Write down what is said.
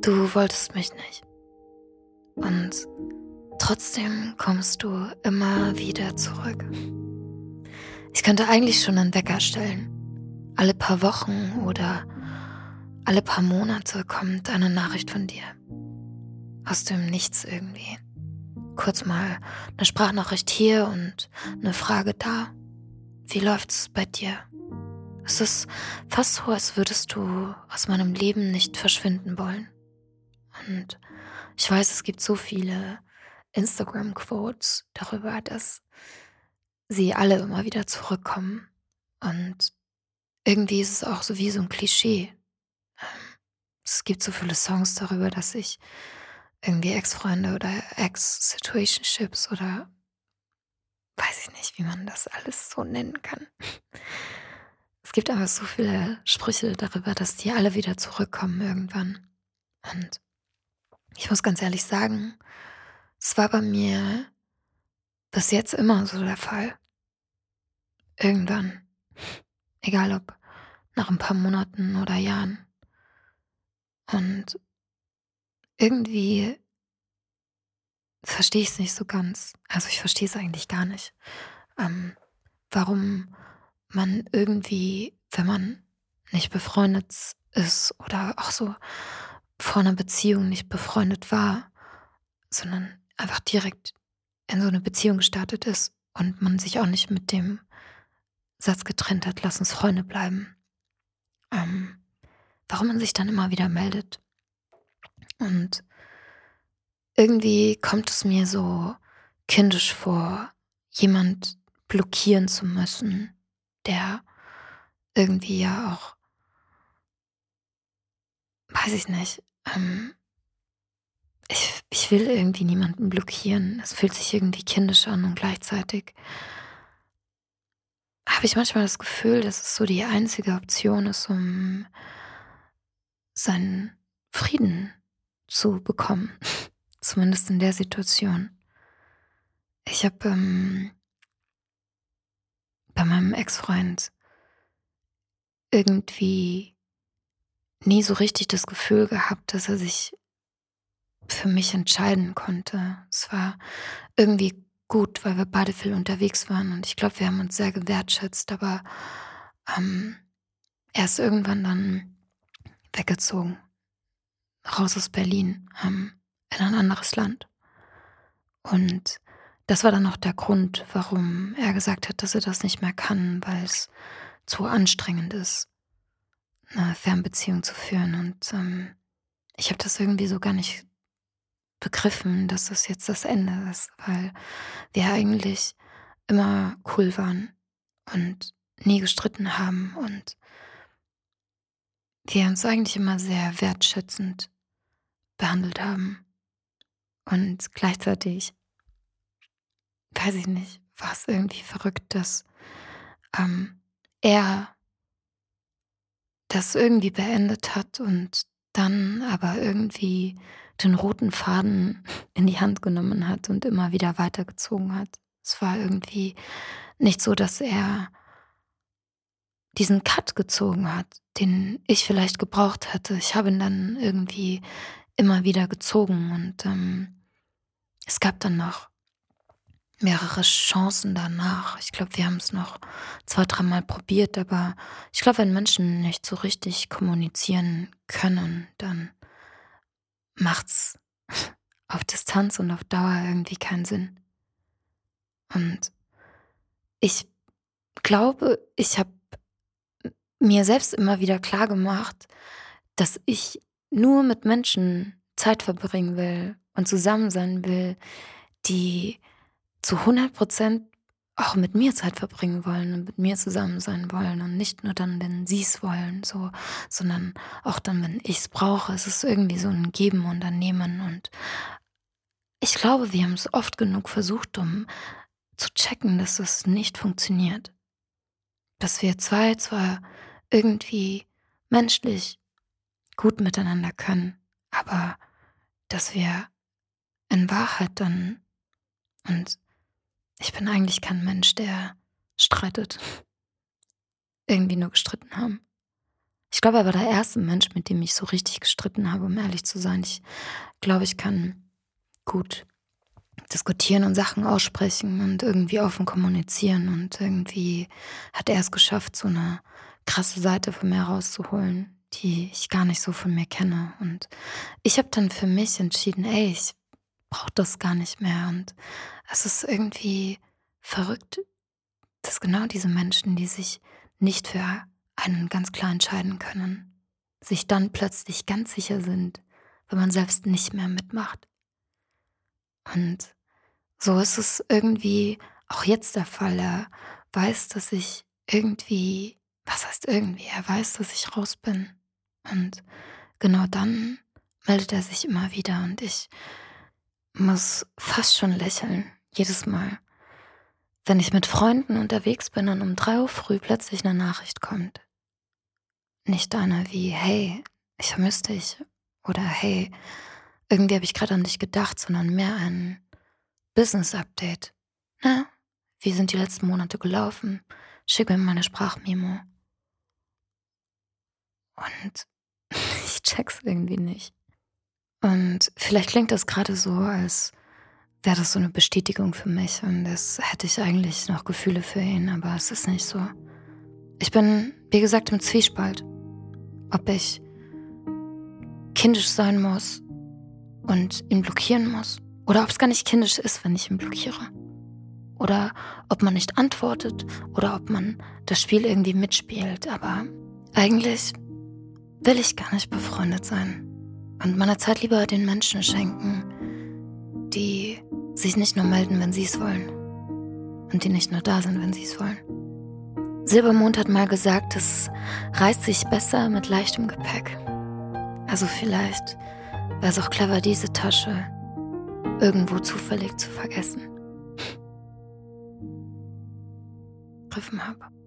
Du wolltest mich nicht. Und trotzdem kommst du immer wieder zurück. Ich könnte eigentlich schon einen Wecker stellen. Alle paar Wochen oder alle paar Monate kommt eine Nachricht von dir. Aus dem Nichts irgendwie. Kurz mal eine Sprachnachricht hier und eine Frage da. Wie läuft's bei dir? Es ist fast so, als würdest du aus meinem Leben nicht verschwinden wollen. Und ich weiß, es gibt so viele Instagram-Quotes darüber, dass sie alle immer wieder zurückkommen. Und irgendwie ist es auch so wie so ein Klischee. Ähm, Es gibt so viele Songs darüber, dass ich irgendwie Ex-Freunde oder Ex-Situationships oder weiß ich nicht, wie man das alles so nennen kann. Es gibt aber so viele Sprüche darüber, dass die alle wieder zurückkommen irgendwann. Und ich muss ganz ehrlich sagen, es war bei mir bis jetzt immer so der Fall. Irgendwann. Egal ob nach ein paar Monaten oder Jahren. Und irgendwie verstehe ich es nicht so ganz. Also, ich verstehe es eigentlich gar nicht, ähm, warum man irgendwie, wenn man nicht befreundet ist oder auch so vor einer Beziehung nicht befreundet war, sondern einfach direkt in so eine Beziehung gestartet ist und man sich auch nicht mit dem Satz getrennt hat: „Lass uns Freunde bleiben“, ähm, warum man sich dann immer wieder meldet. Und irgendwie kommt es mir so kindisch vor, jemand blockieren zu müssen, der irgendwie ja auch, weiß ich nicht, ich will irgendwie niemanden blockieren. Es fühlt sich irgendwie kindisch an und gleichzeitig habe ich manchmal das Gefühl, dass es so die einzige Option ist, um seinen Frieden zu bekommen, zumindest in der Situation. Ich habe, bei meinem Ex-Freund irgendwie nie so richtig das Gefühl gehabt, dass er sich für mich entscheiden konnte. Es war irgendwie gut, weil wir beide viel unterwegs waren und ich glaube, wir haben uns sehr gewertschätzt, aber, ähm, er ist irgendwann dann weggezogen, raus aus Berlin, in ein anderes Land. Und das war dann auch der Grund, warum er gesagt hat, dass er das nicht mehr kann, weil es zu anstrengend ist, 'ne Fernbeziehung zu führen und, ich habe das irgendwie so gar nicht begriffen, dass das jetzt das Ende ist, weil wir eigentlich immer cool waren und nie gestritten haben und wir uns eigentlich immer sehr wertschätzend behandelt haben. Und gleichzeitig, weiß ich nicht, war es irgendwie verrückt, dass, ähm, er das irgendwie beendet hat und dann aber irgendwie den roten Faden in die Hand genommen hat und immer wieder weitergezogen hat. Es war irgendwie nicht so, dass er diesen Cut gezogen hat, den ich vielleicht gebraucht hätte. Ich habe ihn dann irgendwie immer wieder gezogen und, es gab dann noch mehrere Chancen danach. Ich glaube, wir haben es noch 2, dreimal probiert, aber ich glaube, wenn Menschen nicht so richtig kommunizieren können, dann macht's auf Distanz und auf Dauer irgendwie keinen Sinn. Und ich glaube, ich habe mir selbst immer wieder klargemacht, dass ich nur mit Menschen Zeit verbringen will und zusammen sein will, die zu 100% auch mit mir Zeit verbringen wollen und mit mir zusammen sein wollen und nicht nur dann, wenn sie's wollen, so, sondern auch dann, wenn ich's brauche. Es ist irgendwie so ein Geben und ein Nehmen und ich glaube, wir haben es oft genug versucht, um zu checken, dass das nicht funktioniert. Dass wir 2 zwar irgendwie menschlich gut miteinander können, aber dass wir in Wahrheit dann und ich bin eigentlich kein Mensch, der streitet, irgendwie nur gestritten haben. Ich glaube, er war der erste Mensch, mit dem ich so richtig gestritten habe, um ehrlich zu sein. Ich glaube, ich kann gut diskutieren und Sachen aussprechen und irgendwie offen kommunizieren. Und irgendwie hat er es geschafft, so eine krasse Seite von mir rauszuholen, die ich gar nicht so von mir kenne. Und ich habe dann für mich entschieden, ey, ich brauche das gar nicht mehr. Und es ist irgendwie verrückt, dass genau diese Menschen, die sich nicht für einen ganz klar entscheiden können, sich dann plötzlich ganz sicher sind, wenn man selbst nicht mehr mitmacht. Und so ist es irgendwie auch jetzt der Fall. Er weiß, dass ich irgendwie, was heißt irgendwie, er weiß, dass ich raus bin. Und genau dann meldet er sich immer wieder und ich muss fast schon lächeln, jedes Mal, wenn ich mit Freunden unterwegs bin und um 3 Uhr früh plötzlich eine Nachricht kommt. Nicht eine wie: „Hey, ich vermisse dich" oder „Hey, irgendwie habe ich gerade an dich gedacht", sondern mehr ein Business-Update. „Na, wie sind die letzten Monate gelaufen? Schick mir mal 'ne Sprachmemo." Und ich check's irgendwie nicht. Und vielleicht klingt das gerade so, als wäre das so eine Bestätigung für mich und als hätte ich eigentlich noch Gefühle für ihn, aber es ist nicht so. Ich bin, wie gesagt, im Zwiespalt, ob ich kindisch sein muss und ihn blockieren muss. Oder ob es gar nicht kindisch ist, wenn ich ihn blockiere. Oder ob man nicht antwortet oder ob man das Spiel irgendwie mitspielt. Aber eigentlich will ich gar nicht befreundet sein und meine Zeit lieber den Menschen schenken, die sich nicht nur melden, wenn sie es wollen und die nicht nur da sind, wenn sie es wollen. Silbermond hat mal gesagt, es reist sich besser mit leichtem Gepäck. Also vielleicht wäre es auch clever, diese Tasche irgendwo zufällig zu vergessen. Griffen habe.